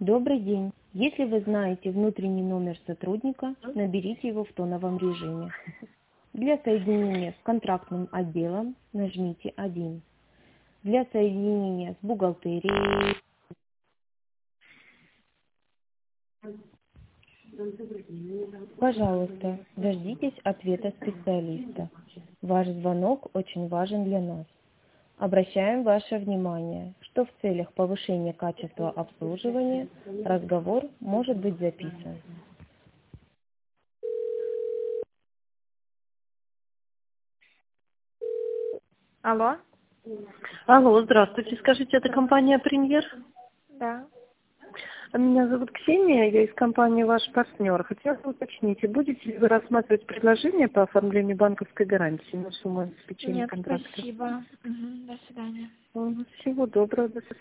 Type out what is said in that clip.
Добрый день. Если вы знаете внутренний номер сотрудника, наберите его в тоновом режиме. Для соединения с контрактным отделом нажмите 1. Для соединения с бухгалтерией, пожалуйста, дождитесь ответа специалиста. Ваш звонок очень важен для нас. Обращаем ваше внимание, что в целях повышения качества обслуживания разговор может быть записан. Алло? Алло, здравствуйте. Скажите, это компания «Премьер»? Да. Меня зовут Ксения, я из компании «Ваш партнер». Хотела бы уточнить, будете ли вы рассматривать предложение по оформлению банковской гарантии на сумму обеспечения Нет, контракта? спасибо. До свидания. Всего доброго, до свидания.